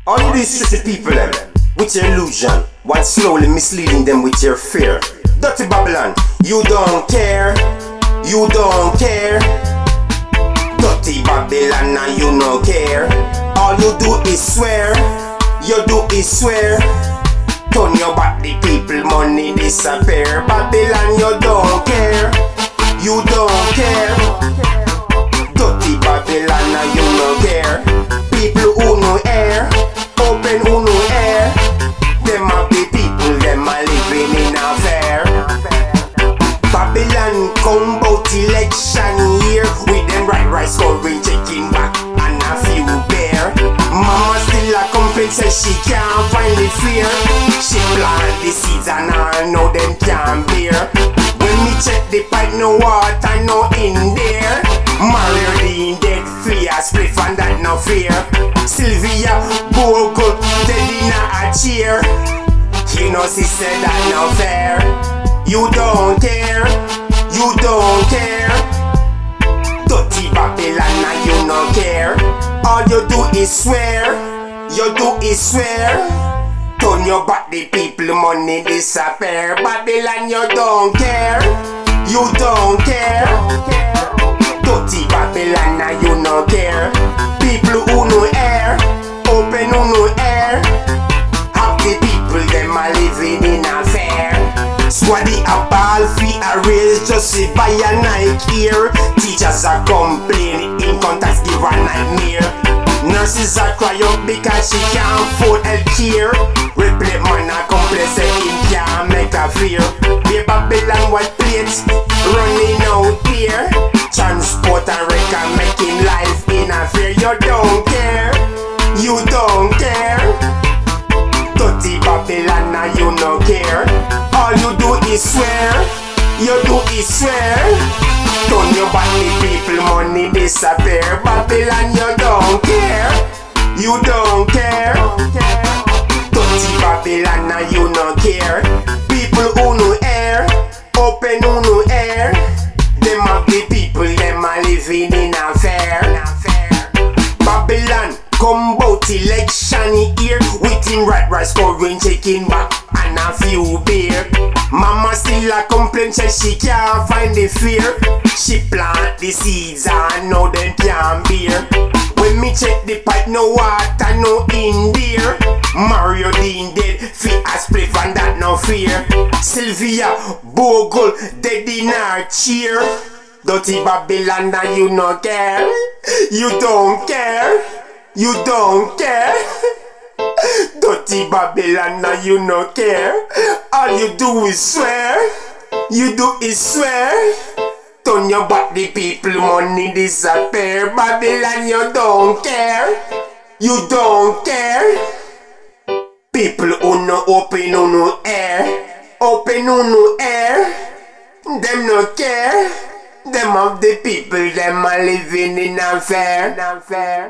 All you do is trick the people them with your illusion, while slowly misleading them with your fear. Dirty Babylon, you don't care, you don't care. Dirty Babylon, and you no care. All you do is swear, you do is swear. Turn your back, the people money disappear. Babylon, you don't care, you don't care. Dirty Babylon, and you no care. People who no air, open who no air. Them are the people, them are living in a fair. Babylon come bout election year, with them right scoring, checking back and a few bear. Mama still a complain, say she can't find the fear. She plant the seeds and I know them can't bear. When me check the pipe, no water, no in there. Mario Dean dead, free a spliff and that no fear. Sylvia Bogle dead in a chair. You know she said that no fair. You don't care, you don't care. Dirty Babylon, and you no care. All you do is swear, you do is swear. Turn your back, the people money disappear. Babylon, you don't care, you don't care. Dirty Babylon, and you no care. People who no air, open who no air. Happy people, them are living in a fair. Squaddy a ball fee a raise just to buy a Nike ear. Teachers are complaining, income tax give a nightmare. Nurses are cry up because she can't afford healthcare. Replay man a complain say him can't make a fear. Be Babylon white plates running out here. Transport and record making life in a fear. You don't care, you don't care. Dirty Babylon, and you no care. All you do is swear, you do is swear. Turn your back, the people money disappear. Babylon, you don't care, you don't care. Dirty Babylon, and you no care. People who no air, open who no air. Them have the people, them are living in a fair. Babylon come bout election here, with him right scoring, checking back and a few beer. Mama still a complain, say she can't find the fear. She plant the seeds and now them can't bear. When me check the pipe, no water, no in there. Mario Dean dead, fit a spliff and that no fear. Sylvia Bogle dead in her chair. Dirty Babylon, and you no care, you don't care, you don't care. Dirty Babylon, and you no care. All you do is swear, you do is swear. Turn your back, the people money disappear. Babylon, you don't care, you don't care. People who no open who no air, open who no air. Them no care. Them of the people, them are living in a fair.